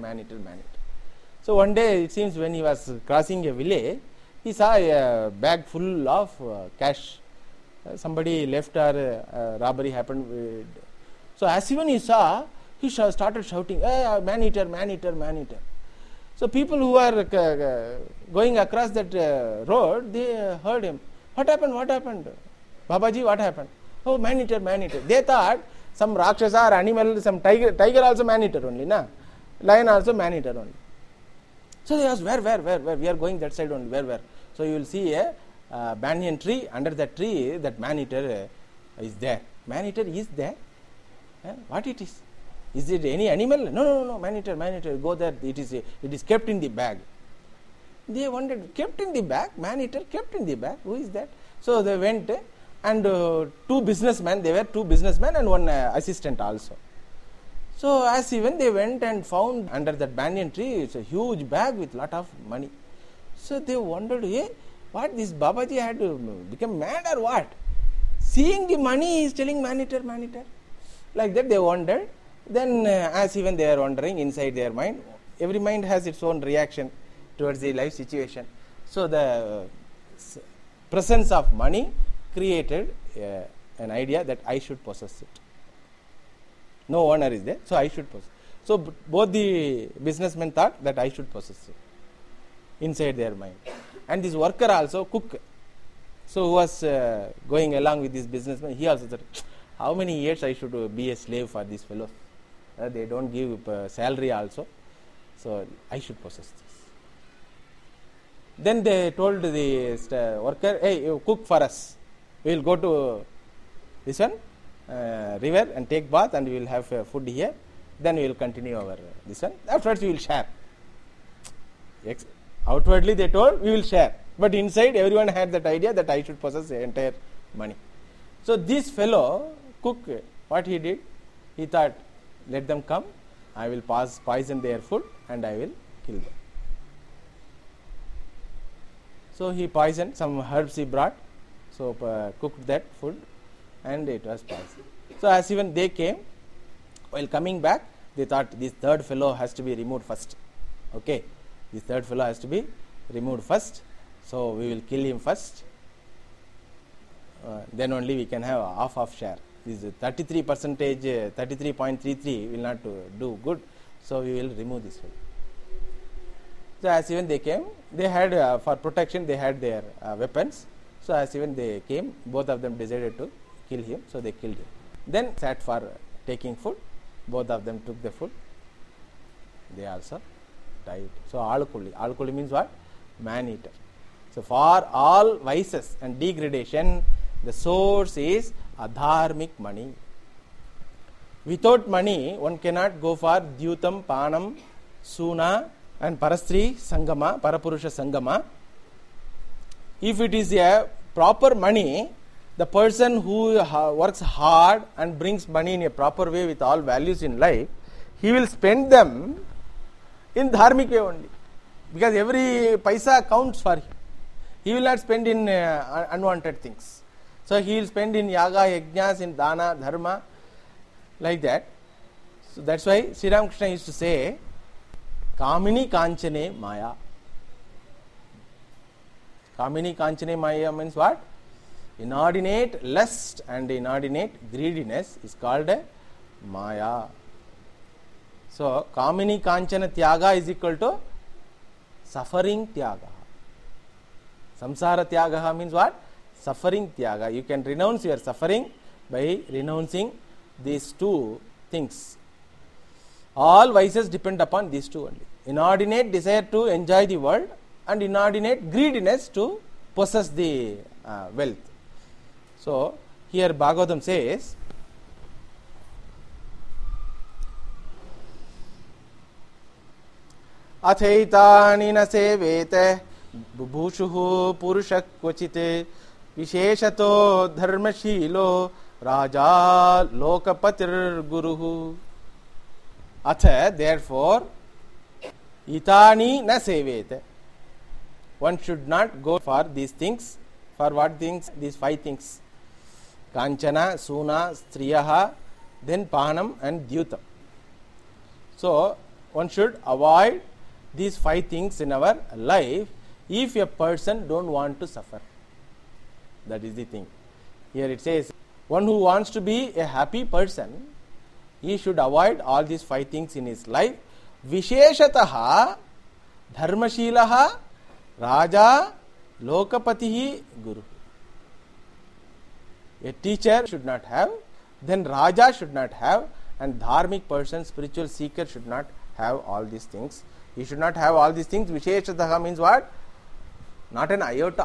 So one day, it seems when he was crossing a village, he saw a bag full of cash. Somebody left or robbery happened. So as soon he saw, he started shouting, "Hey, man eater. So people who are going across that road, they heard him. What happened? Babaji, what happened? Oh, man eater. They thought some Rakshasa or animal, some tiger also man eater only, lion also man eater only. So they asked, where? We are going that side only, where? So you will see a banyan tree. Under that tree, that man eater is there. Man eater is there. What it is? Is it any animal? No. Man eater. Go there. It is kept in the bag. They wondered, kept in the bag? Man eater kept in the bag? Who is that? So they went, and two businessmen. They were two businessmen and one assistant also. So as even they went and found under that banyan tree, it's a huge bag with lot of money. So they wondered, what this Babaji had to become mad or what? Seeing the money, he is telling man eater. Like that they wondered. Then as even they are wondering inside their mind, every mind has its own reaction towards the life situation. So the presence of money created an idea that I should possess it. No owner is there, so I should possess. So both the businessmen thought that I should possess it inside their mind. And this worker also, cook, So who was going along with this businessman, he also said, how many years I should be a slave for these fellows? They don't give salary also, so I should possess this. Then they told the worker, hey, you cook for us. We will go to this one, river, and take bath, and we will have food here. Then we will continue our this one. Afterwards we will share. Outwardly they told, we will share. But inside everyone had that idea that I should possess the entire money. So this fellow, cook, what he did? He thought, let them come, I will poison their food and I will kill them. So he poisoned, some herbs he brought, so cooked that food and it was poisoned. So as even they came, while coming back, they thought this third fellow has to be removed first. Okay, this third fellow has to be removed first. So we will kill him first. Then only we can have half share. This 33.33 will not do good. So we will remove this fellow. So as even they came, they had for protection they had their weapons. So as even they came, both of them decided to kill him. So they killed him. Then sat for taking food. Both of them took the food. They also died. So Alkuli means what? Man eater. So for all vices and degradation, the source is adharmic money. Without money, one cannot go for Dyutam, Panam, Suna and Parastri Sangama, Parapurusha Sangama. If it is a proper money, the person who works hard and brings money in a proper way with all values in life, he will spend them in dharmic way only. Because every paisa counts for him. He will not spend in unwanted things. So he will spend in yaga, yajnas, in dana, dharma, like that. So that's why Sri Ramakrishna used to say, Kamini Kanchane Maya. Kamini Kanchane Maya means what? Inordinate lust and inordinate greediness is called Maya. So Kamini Kanchana Tyaga is equal to suffering Tyaga. Samsara Tyagaha means what? Suffering Tyaga. You can renounce your suffering by renouncing these two things. All vices depend upon these two only. Inordinate desire to enjoy the world and inordinate greediness to possess the wealth. So here Bhagavatam says, Athaitani na sevete bubhushuhu purushak kvachite visheshato dharmashilo raja lokapatir guruhu. Atha, therefore, itani na sevete. One should not go for these things. For what things? These 5 things. Kanchana, Suna, Striyaha, then Panam and Dyutam. So, one should avoid these 5 things in our life if a person don't want to suffer. That is the thing. Here it says, one who wants to be a happy person, he should avoid all these 5 things in his life. Visheshataha dharmashilaha raja lokapatihi guru. A teacher should not have, then Raja should not have, and dharmic person, spiritual seeker should not have all these things. He should not have all these things. Visheshataha means what? Not an iota.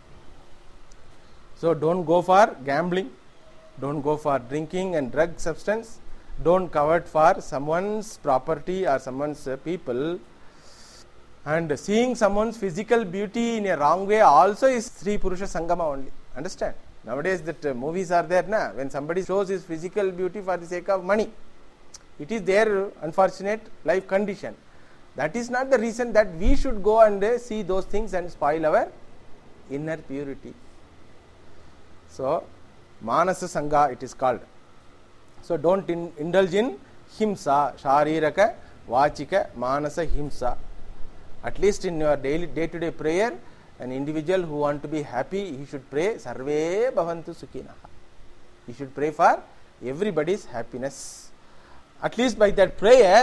So don't go for gambling, don't go for drinking and drug substance, don't covet for someone's property or someone's people, and seeing someone's physical beauty in a wrong way also is Sri Purusha Sangama only. Understand? Nowadays that movies are there, na? When somebody shows his physical beauty for the sake of money, it is their unfortunate life condition. That is not the reason that we should go and see those things and spoil our inner purity. So, Manasa Sangha it is called. So, don't indulge in himsa, shariraka, vachika, manasa himsa. At least in your day-to-day prayer, an individual who want to be happy, he should pray sarve bhavantu sukhinaha. He should pray for everybody's happiness. At least by that prayer,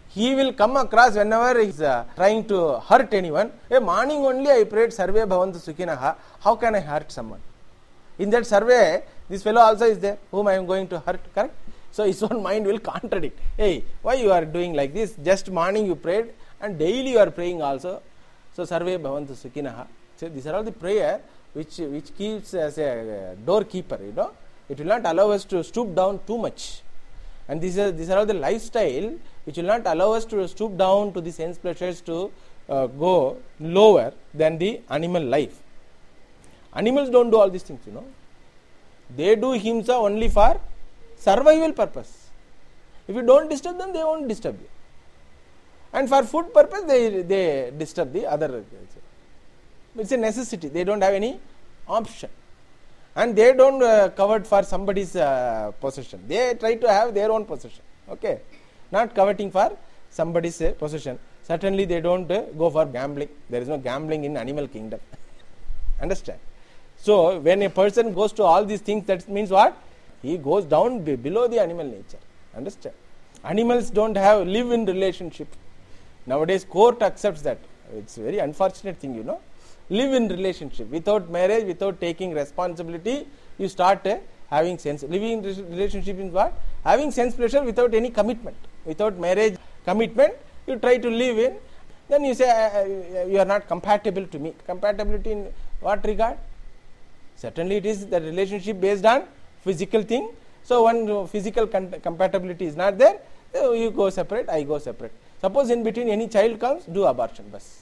he will come across whenever he is trying to hurt anyone. A morning only I prayed Sarve Bhavantu Sukhinaha. How can I hurt someone? In that survey, this fellow also is there, whom I am going to hurt, correct? So his own mind will contradict. Hey, why you are doing like this? Just morning you prayed and daily you are praying also. So Sarve Bhavantu Sukhinaha. So these are all the prayer which keeps as a doorkeeper, It will not allow us to stoop down too much. And these are all the lifestyle which will not allow us to stoop down to the sense pleasures to go lower than the animal life. Animals don't do all these things, They do himsa only for survival purpose. If you don't disturb them, they won't disturb you. And for food purpose, they disturb the other. It's a necessity. They don't have any option. And they don't covet for somebody's possession. They try to have their own possession. Okay? Not coveting for somebody's possession. Certainly they don't go for gambling. There is no gambling in animal kingdom. Understand? So when a person goes to all these things, that means what? He goes down below the animal nature. Understand? Animals don't live in relationship. Nowadays court accepts that. It's a very unfortunate thing, Live in relationship. Without marriage, without taking responsibility, you start having sense. Living in relationship means what? Having sense pleasure without any commitment. Without marriage commitment, you try to live in. Then you say, you are not compatible to me. Compatibility in what regard? Certainly it is the relationship based on physical thing. So when physical compatibility is not there, so you go separate, I go separate. Suppose in between any child comes, do abortion. Bas.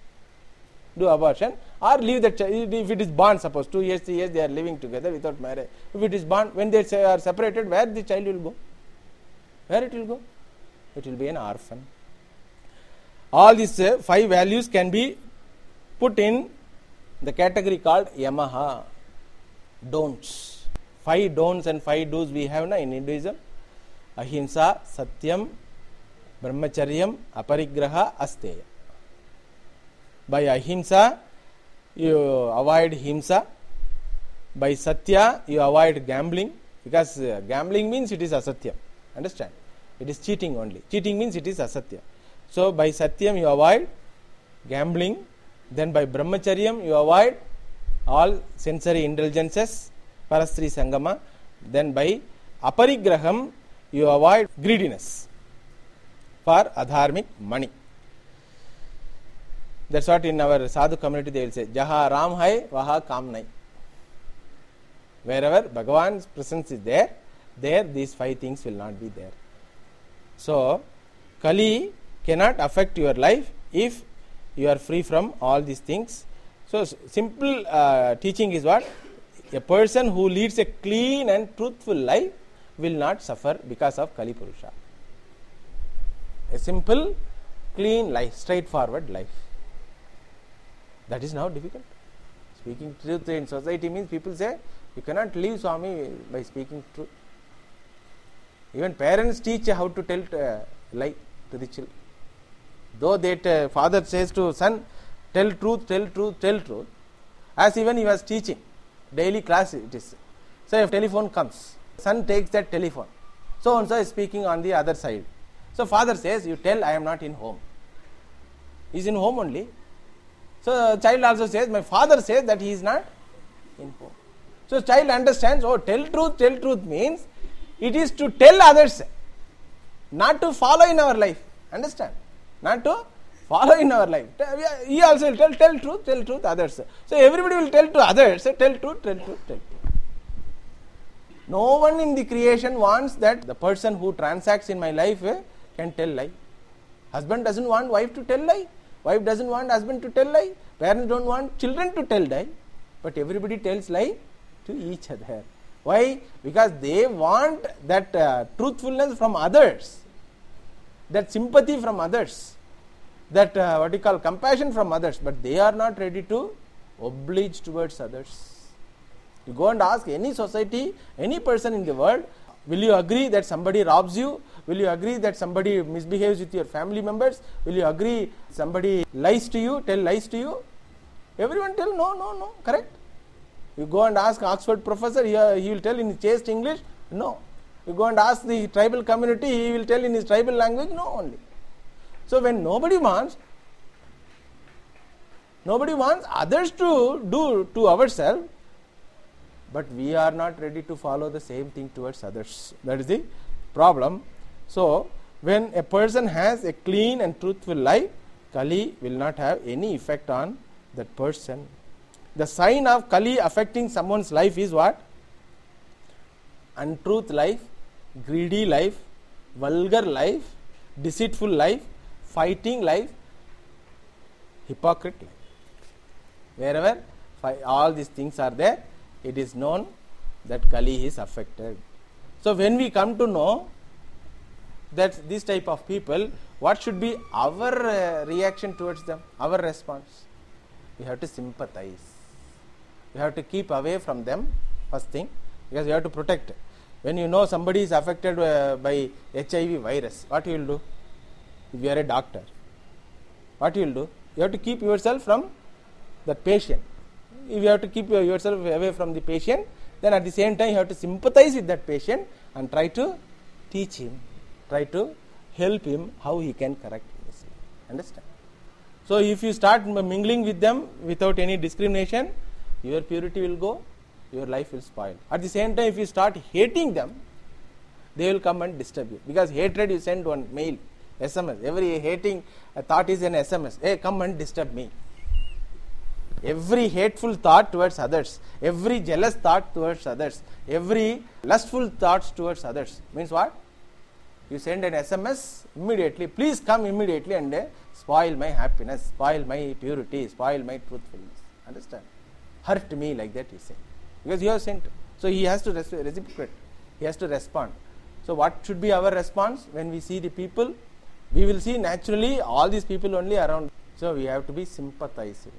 Do abortion or leave the child. If it is born, suppose 2 years, 3 years they are living together without marriage. If it is born, when they are separated, where the child will go? Where it will go? It will be an orphan. All these 5 values can be put in the category called Yamaha. Don'ts. 5 don'ts and 5 do's we have in Hinduism. Ahimsa, Satyam, Brahmacharyam, Aparigraha, Asteya. By ahimsa, you avoid himsa. By satya, you avoid gambling. Because gambling means it is asatya. Understand? It is cheating only. Cheating means it is asatya. So by satyam, you avoid gambling. Then by brahmacharyam, you avoid all sensory indulgences, parastri sangama. Then by aparigraham, you avoid greediness for adharmic money. That's what in our sadhu community they will say, Jaha Ram hai, Vaha Kam nai. Wherever Bhagavan's presence is there, these 5 things will not be there. So, Kali cannot affect your life if you are free from all these things. So, simple teaching is what? A person who leads a clean and truthful life will not suffer because of Kali Purusha. A simple, clean life, straightforward life. That is now difficult. Speaking truth in society means people say, you cannot leave Swami by speaking truth. Even parents teach how to tell lie to the children. Though that father says to son, tell truth, tell truth, tell truth. As even he was teaching, daily class it is. So if telephone comes, son takes that telephone. So and so is speaking on the other side. So father says, you tell I am not in home. He is in home only. So child also says, my father says that he is not in home. So child understands, tell truth means it is to tell others, not to follow in our life. Understand? Not to follow in our life. He also will tell truth others. So everybody will tell to others, tell truth. No one in the creation wants that the person who transacts in my life can tell lie. Husband doesn't want wife to tell lie. Wife doesn't want husband to tell lie. Parents don't want children to tell lie. But everybody tells lie to each other. Why? Because they want that truthfulness from others, that sympathy from others, that compassion from others, but they are not ready to oblige towards others. You go and ask any society, any person in the world, will you agree that somebody robs you? Will you agree that somebody misbehaves with your family members? Will you agree somebody lies to you, tell lies to you? Everyone tell no, correct? You go and ask Oxford professor, he will tell in chaste English, no. You go and ask the tribal community, he will tell in his tribal language, no only. So when nobody wants others to do to ourselves, but we are not ready to follow the same thing towards others. That is the problem. So when a person has a clean and truthful life, Kali will not have any effect on that person. The sign of Kali affecting someone's life is what? Untruth life, greedy life, vulgar life, deceitful life, fighting life, hypocrite life. Wherever all these things are there, it is known that Kali is affected. So when we come to know that this type of people, what should be our reaction towards them, our response? We have to sympathize. We have to keep away from them, first thing, because you have to protect. When you know somebody is affected by HIV virus, what you will do? If you are a doctor, what you will do? You have to keep yourself from that patient. If you have to keep yourself away from the patient, then at the same time you have to sympathize with that patient and try to teach him, try to help him how he can correct this. Understand? So if you start mingling with them without any discrimination, your purity will go, your life will spoil. At the same time, if you start hating them, they will come and disturb you. Because hatred, you send one mail, SMS. Every hating thought is an SMS. Hey, come and disturb me. Every hateful thought towards others, every jealous thought towards others, every lustful thoughts towards others, means what? You send an SMS immediately, please come immediately and spoil my happiness, spoil my purity, spoil my truthfulness. Understand? Hurt me, like that you say. Because you have sent. So he has to reciprocate. He has to respond. So what should be our response when we see the people? We will see naturally all these people only around. So we have to be sympathizing.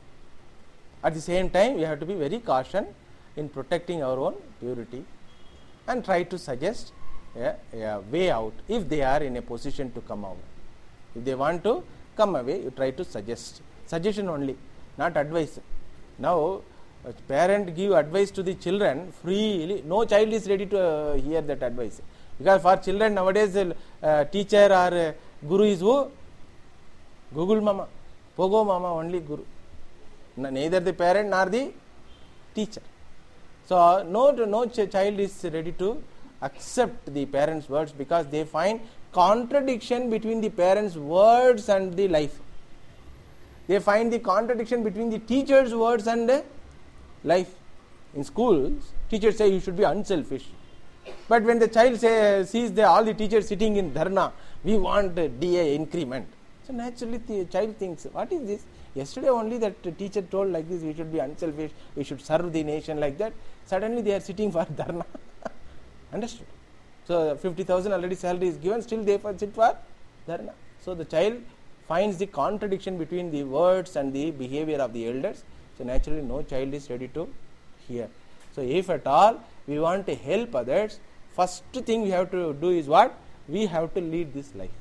At the same time, we have to be very cautious in protecting our own purity and try to suggest a way out if they are in a position to come out. If they want to come away, you try to suggest. Suggestion only, not advice. Now, a parent give advice to the children freely. No child is ready to hear that advice. Because for children nowadays, teacher or guru is who? Google Mama. Pogo Mama, only guru. Neither the parent nor the teacher. So no child is ready to accept the parents' words because they find contradiction between the parents' words and the life. They find the contradiction between the teacher's words and life. In schools, teachers say you should be unselfish. But when the child sees all the teachers sitting in dharna, we want DA increment. So naturally the child thinks, what is this? Yesterday only that teacher told like this, we should be unselfish, we should serve the nation like that. Suddenly they are sitting for dharna. Understood? So 50,000 already salary is given, still they sit for dharna. So the child finds the contradiction between the words and the behavior of the elders. So naturally no child is ready to hear. So if at all we want to help others, first thing we have to do is what? We have to lead this life.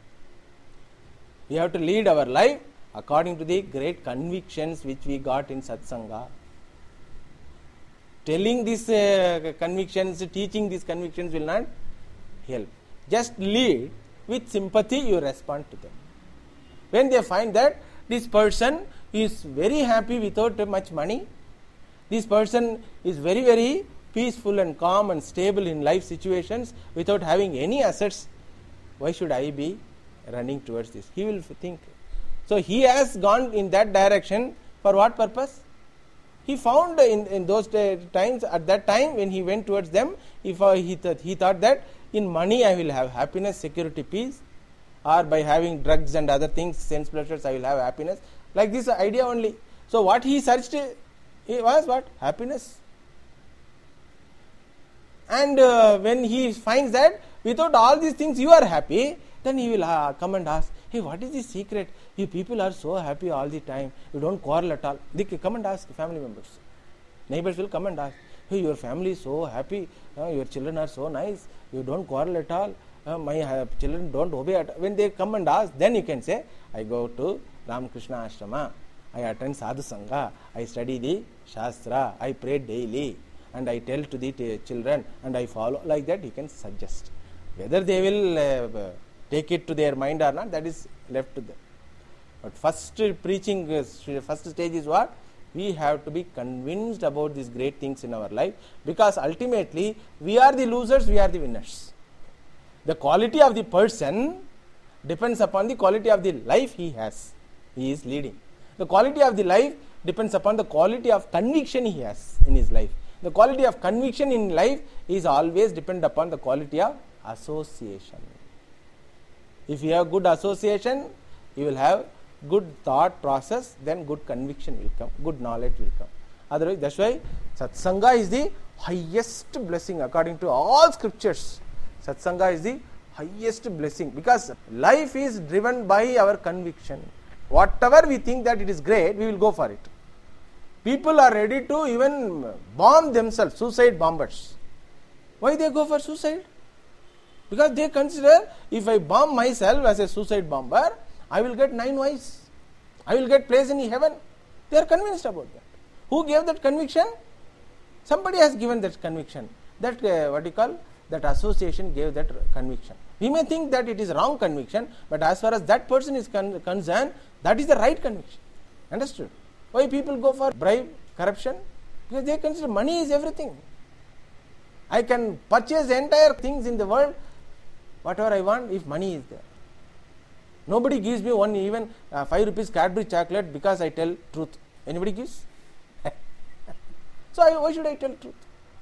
We have to lead our life according to the great convictions which we got in Satsanga. Telling these convictions, teaching these convictions will not help. Just lead with sympathy, you respond to them. When they find that this person is very happy without much money, this person is very, very peaceful and calm and stable in life situations without having any assets, why should I be running towards this? He will think. So he has gone in that direction for what purpose? He found in those times, at that time when he went towards them, he thought that in money I will have happiness, security, peace, or by having drugs and other things, sense pleasures, I will have happiness. Like this idea only. So what he searched was what? Happiness. And when he finds that without all these things you are happy, then he will come and ask, hey, what is the secret? You people are so happy all the time. You don't quarrel at all. They come and ask family members. Neighbors will come and ask, hey, your family is so happy. Your children are so nice. You don't quarrel at all. My children don't obey at all. When they come and ask, then you can say, I go to Ramakrishna Ashrama. I attend Sadhu Sangha. I study the Shastra. I pray daily. And I tell to the children and I follow. Like that you can suggest. Whether they will take it to their mind or not, that is left to them. But first preaching, first stage is what? We have to be convinced about these great things in our life, because ultimately we are the losers, we are the winners. The quality of the person depends upon the quality of the life he has, he is leading. The quality of the life depends upon the quality of conviction he has in his life. The quality of conviction in life is always depend upon the quality of association. If you have good association, you will have good thought process, then good conviction will come, good knowledge will come. Otherwise, that's why Satsanga is the highest blessing according to all scriptures. Satsanga is the highest blessing, because life is driven by our conviction. Whatever we think that it is great, we will go for it. People are ready to even bomb themselves, suicide bombers. Why they go for suicide? Because they consider, if I bomb myself as a suicide bomber, I will get 9 wives. I will get place in heaven. They are convinced about that. Who gave that conviction? Somebody has given that conviction. That that association gave that conviction. We may think that it is wrong conviction, but as far as that person is concerned, that is the right conviction. Understood? Why people go for bribe, corruption? Because they consider money is everything. I can purchase the entire things in the world, whatever I want, if money is there. Nobody gives me even 5 rupees Cadbury chocolate because I tell truth. Anybody gives? So why should I tell truth?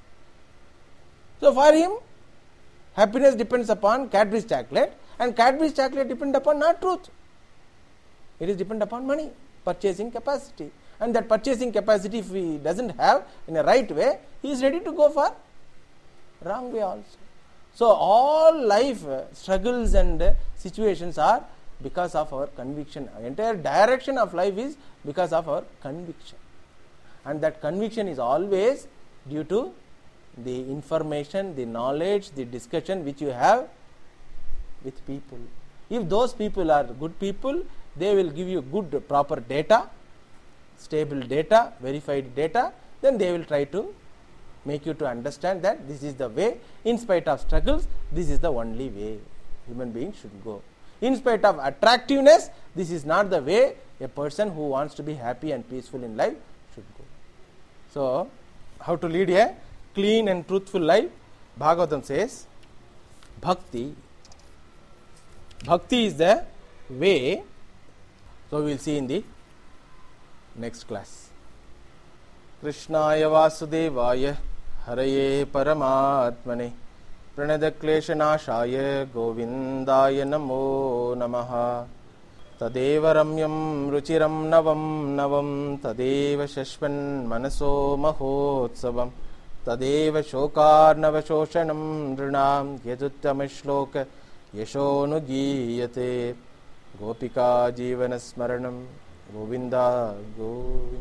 So for him, happiness depends upon Cadbury's chocolate, and Cadbury's chocolate depends upon not truth. It is depend upon money, purchasing capacity. And that purchasing capacity, if he doesn't have in a right way, he is ready to go for wrong way also. So all life struggles and situations are because of our conviction. Our entire direction of life is because of our conviction. And that conviction is always due to the information, the knowledge, the discussion which you have with people. If those people are good people, they will give you good proper data, stable data, verified data, then they will try to make you to understand that this is the way, in spite of struggles, this is the only way human beings should go. In spite of attractiveness, this is not the way a person who wants to be happy and peaceful in life should go. So, how to lead a clean and truthful life? Bhagavatam says, Bhakti. Bhakti is the way. So, we will see in the next class. Krishnaya Vasudevaya Haraye Paramatmane Pranadakleshanashaya Govindaya Namo Namaha Tadeva Ramyam Ruchiram Navam Navam Tadeva Shashvan Manaso Mahotsavam Tadeva Shokarnava Shoshanam Nrinam Yaduttama Yashonugiyate Gopika Jivana Smaranam Govinda Govinda.